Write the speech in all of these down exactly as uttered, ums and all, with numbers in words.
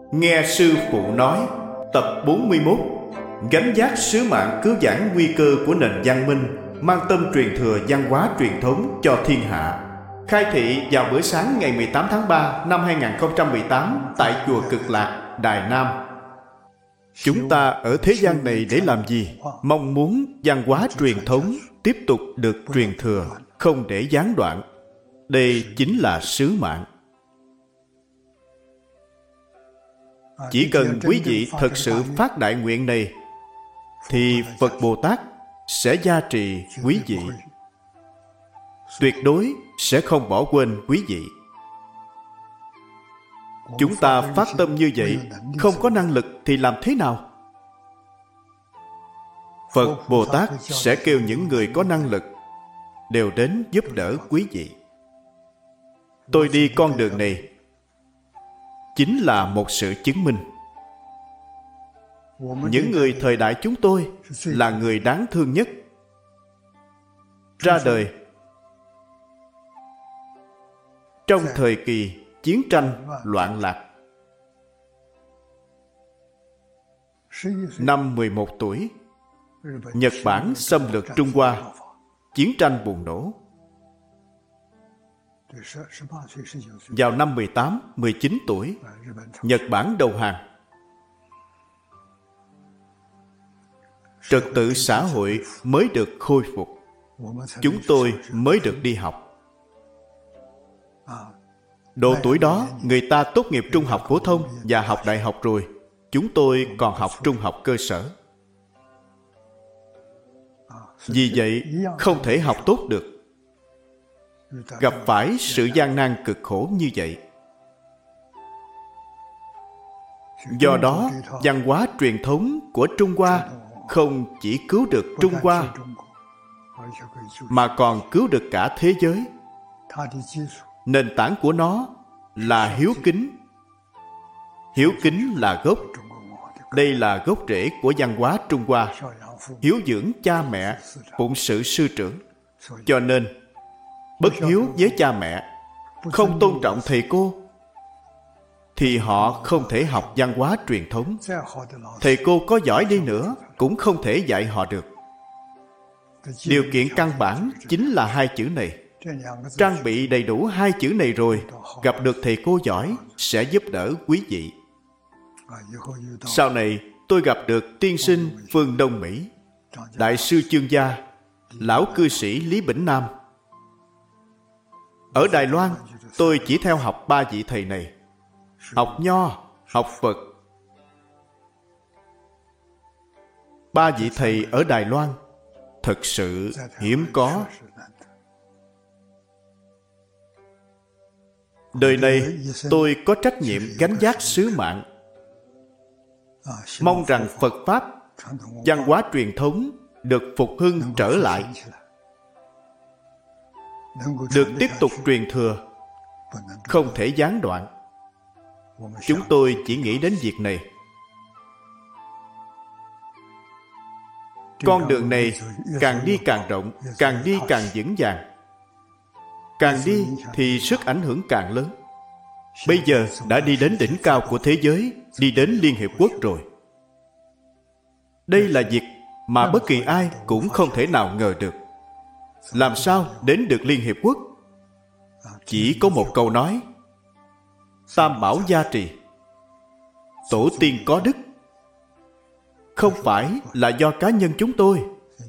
Nghe sư phụ nói, tập bốn mươi mốt, gánh vác sứ mạng cứu vãn nguy cơ của nền văn minh, mang tâm truyền thừa văn hóa truyền thống cho thiên hạ. Khai thị vào bữa sáng ngày mười tám tháng ba năm hai nghìn không trăm mười tám tại chùa Cực Lạc, Đài Nam. Chúng ta ở thế gian này để làm gì? Mong muốn văn hóa truyền thống tiếp tục được truyền thừa, không để gián đoạn. Đây chính là sứ mạng. Chỉ cần quý vị thật sự phát đại nguyện này, thì Phật Bồ Tát sẽ gia trì quý vị, tuyệt đối sẽ không bỏ quên quý vị. Chúng ta phát tâm như vậy, không có năng lực thì làm thế nào? Phật Bồ Tát sẽ kêu những người có năng lực đều đến giúp đỡ quý vị. Tôi đi con đường này chính là một sự chứng minh. Những người thời đại chúng tôi là người đáng thương nhất. Ra đời trong thời kỳ chiến tranh loạn lạc. Năm mười một tuổi, Nhật Bản xâm lược Trung Hoa, chiến tranh bùng nổ. Vào năm mười tám, mười chín tuổi, Nhật Bản đầu hàng. Trật tự xã hội mới được khôi phục. Chúng tôi mới được đi học. Độ tuổi đó, người ta tốt nghiệp trung học phổ thông và học đại học rồi. Chúng tôi còn học trung học cơ sở. Vì vậy, không thể học tốt được. Gặp phải sự gian nan cực khổ như vậy. Do đó, văn hóa truyền thống của Trung Hoa không chỉ cứu được Trung Hoa, mà còn cứu được cả thế giới. Nền tảng của nó là hiếu kính. Hiếu kính là gốc. Đây là gốc rễ của văn hóa Trung Hoa. Hiếu dưỡng cha mẹ, phụng sự sư trưởng. Cho nên, bất hiếu với cha mẹ, không tôn trọng thầy cô, thì họ không thể học văn hóa truyền thống. Thầy cô có giỏi đi nữa cũng không thể dạy họ được. Điều kiện căn bản chính là hai chữ này. Trang bị đầy đủ hai chữ này rồi, gặp được thầy cô giỏi sẽ giúp đỡ quý vị. Sau này tôi gặp được tiên sinh phương Đông Mỹ, đại sư Chương Gia, lão cư sĩ Lý Bỉnh Nam. Ở Đài Loan, tôi chỉ theo học ba vị thầy này. Học Nho, học Phật. Ba vị thầy ở Đài Loan thật sự hiếm có. Đời này tôi có trách nhiệm gánh vác sứ mạng. Mong rằng Phật Pháp, văn hóa truyền thống được phục hưng trở lại, được tiếp tục truyền thừa, không thể gián đoạn. Chúng tôi chỉ nghĩ đến việc này. Con đường này càng đi càng rộng, càng đi càng vững vàng. Càng đi thì sức ảnh hưởng càng lớn. Bây giờ đã đi đến đỉnh cao của thế giới, đi đến Liên Hiệp Quốc rồi. Đây là việc mà bất kỳ ai cũng không thể nào ngờ được. Làm sao đến được Liên Hiệp Quốc? Chỉ có một câu nói: Tam Bảo gia trì. Tổ tiên có đức. Không phải là do cá nhân chúng tôi.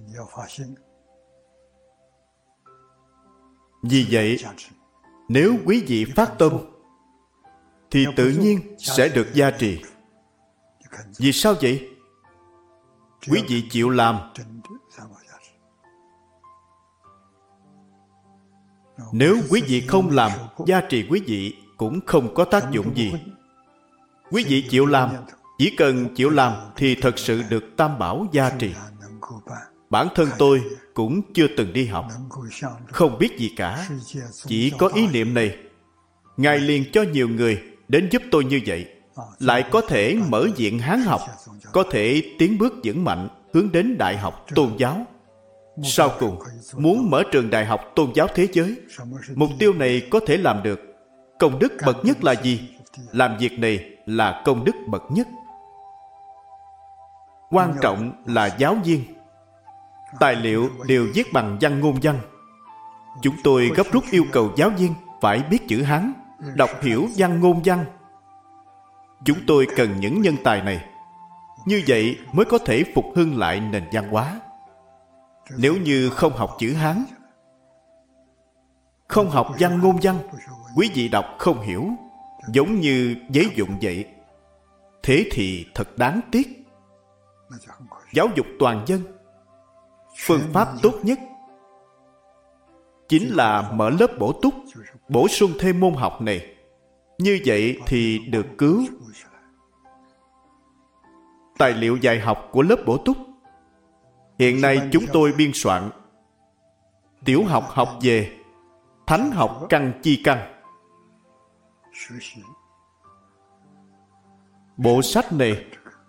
Vì vậy, nếu quý vị phát tâm, thì tự nhiên sẽ được gia trì. Vì sao vậy? Quý vị chịu làm. Nếu quý vị không làm, gia trì quý vị cũng không có tác dụng gì. Quý vị chịu làm, chỉ cần chịu làm thì thật sự được Tam Bảo gia trì. Bản thân tôi cũng chưa từng đi học, không biết gì cả. Chỉ có ý niệm này, Ngài liền cho nhiều người đến giúp tôi như vậy. Lại có thể mở viện Hán học, có thể tiến bước vững mạnh hướng đến đại học tôn giáo. Sau cùng, muốn mở trường đại học tôn giáo thế giới. Mục tiêu này có thể làm được. Công đức bậc nhất là gì? Làm việc này là công đức bậc nhất. Quan trọng là giáo viên. Tài liệu đều viết bằng văn ngôn văn. Chúng tôi gấp rút yêu cầu giáo viên phải biết chữ Hán, đọc hiểu văn ngôn văn. Chúng tôi cần những nhân tài này. Như vậy mới có thể phục hưng lại nền văn hóa. Nếu như không học chữ Hán, không học văn ngôn văn, quý vị đọc không hiểu, giống như giấy vụn vậy. Thế thì thật đáng tiếc. Giáo dục toàn dân, phương pháp tốt nhất chính là mở lớp bổ túc, bổ sung thêm môn học này. Như vậy thì được cứu. Tài liệu dạy học của lớp bổ túc hiện nay chúng tôi biên soạn. Tiểu học học về thánh học căn chi căn. Bộ sách này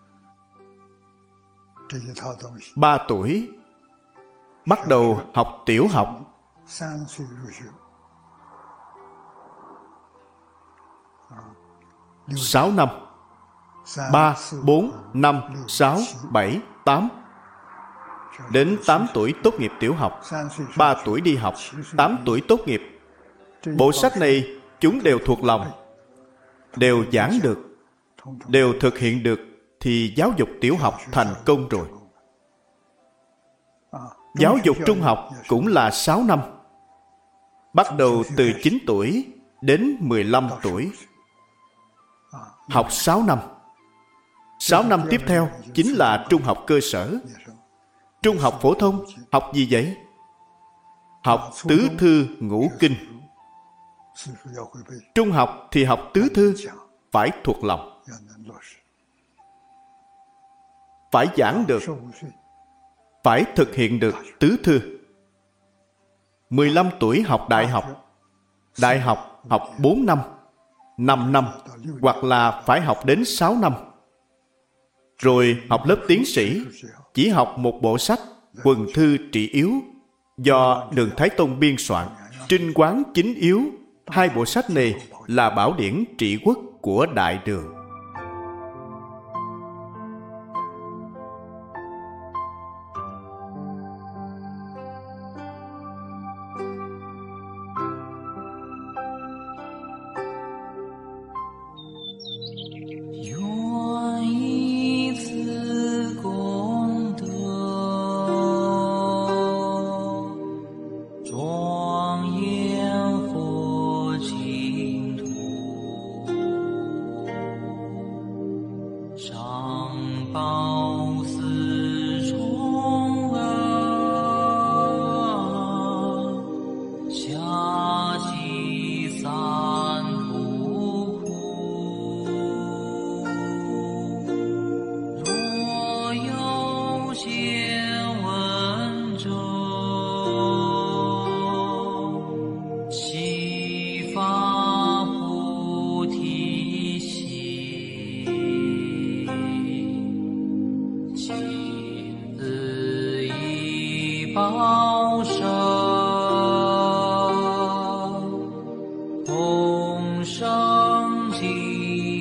ba tuổi bắt đầu học tiểu học. Sáu năm. Ba, bốn, năm, sáu, bảy, tám. Đến tám tuổi tốt nghiệp tiểu học. Ba tuổi đi học. Tám tuổi tốt nghiệp. Bộ sách này chúng đều thuộc lòng, đều giảng được, đều thực hiện được, thì giáo dục tiểu học thành công rồi. Giáo dục trung học cũng là sáu năm. Bắt đầu từ chín tuổi đến mười lăm tuổi. Học sáu năm. sáu năm tiếp theo chính là trung học cơ sở. Trung học phổ thông học gì vậy? Học tứ thư ngũ kinh. Trung học thì học tứ thư, phải thuộc lòng, phải giảng được, phải thực hiện được tứ thư. mười lăm tuổi học đại học. Đại học học bốn năm, năm năm, hoặc là phải học đến sáu năm. Rồi học lớp tiến sĩ, chỉ học một bộ sách Quần thư trị yếu do Đường Thái Tông biên soạn. Trinh quán chính yếu. Hai bộ sách này là bảo điển trị quốc của Đại Đường. Hồng Sang Chi